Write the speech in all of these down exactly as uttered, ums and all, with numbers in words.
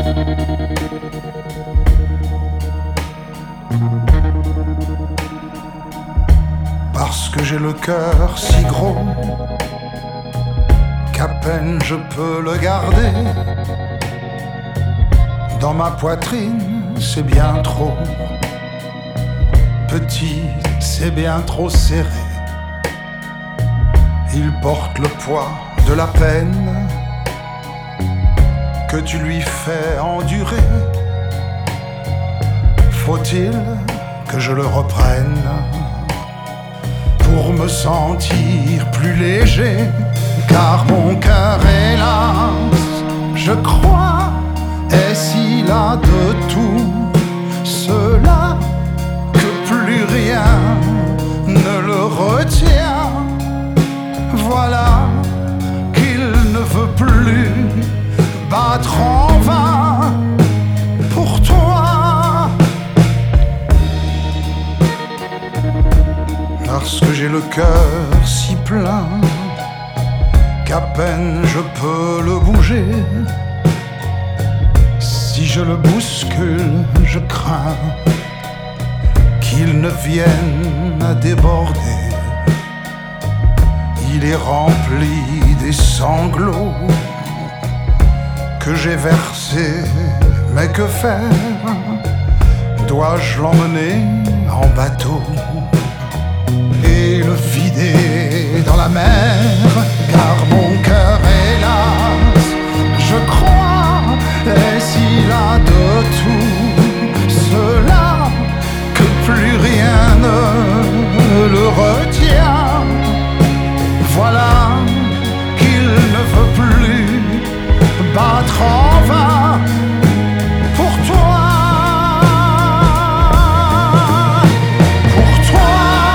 Parce que j'ai le cœur si gros qu'à peine je peux le garder. Dans ma poitrine, c'est bien trop petit, c'est bien trop serré. Il porte le poids de la peine que tu lui fais endurer. Faut-il que je le reprenne pour me sentir plus léger? Car mon cœur, hélas, je crois, est si las de tout cela que plus rien ne le retient. Voilà qu'il ne veut plus battre en vain pour toi. Parce que j'ai le cœur si plein qu'à peine je peux le bouger. Si je le bouscule, je crains qu'il ne vienne à déborder. Il est rempli des sanglots que j'ai versés, mais que faire? Dois-je l'emmener en bateau et le vider dans la mer? Car mon cœur, hélas, je crois, est si las de tout cela que plus rien ne le retient. Voilà qu'il ne veut plus battre en vain pour toi. Pour toi.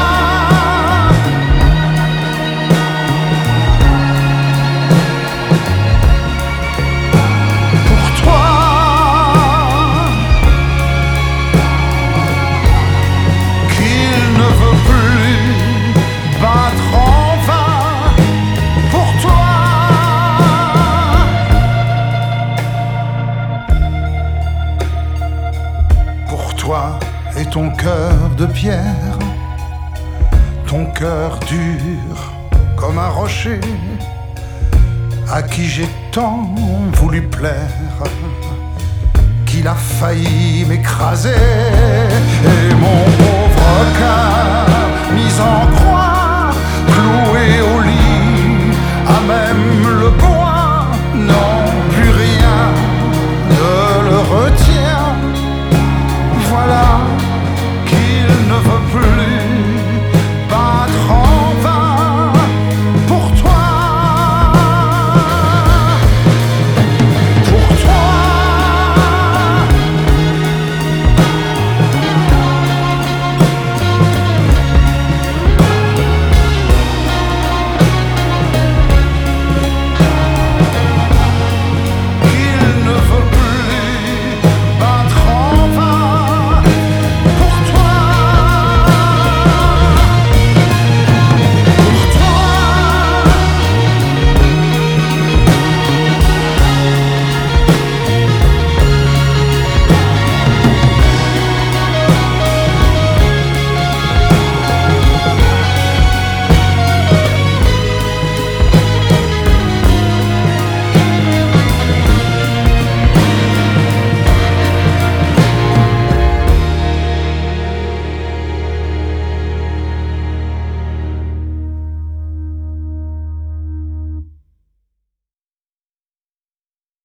Pour toi. Qu'il ne veut plus battre en vain pour toi. Pour toi et ton cœur de pierre, ton cœur dur comme un rocher, à qui j'ai tant voulu plaire qu'il a failli m'écraser. Et mon pauvre cœur mis en croix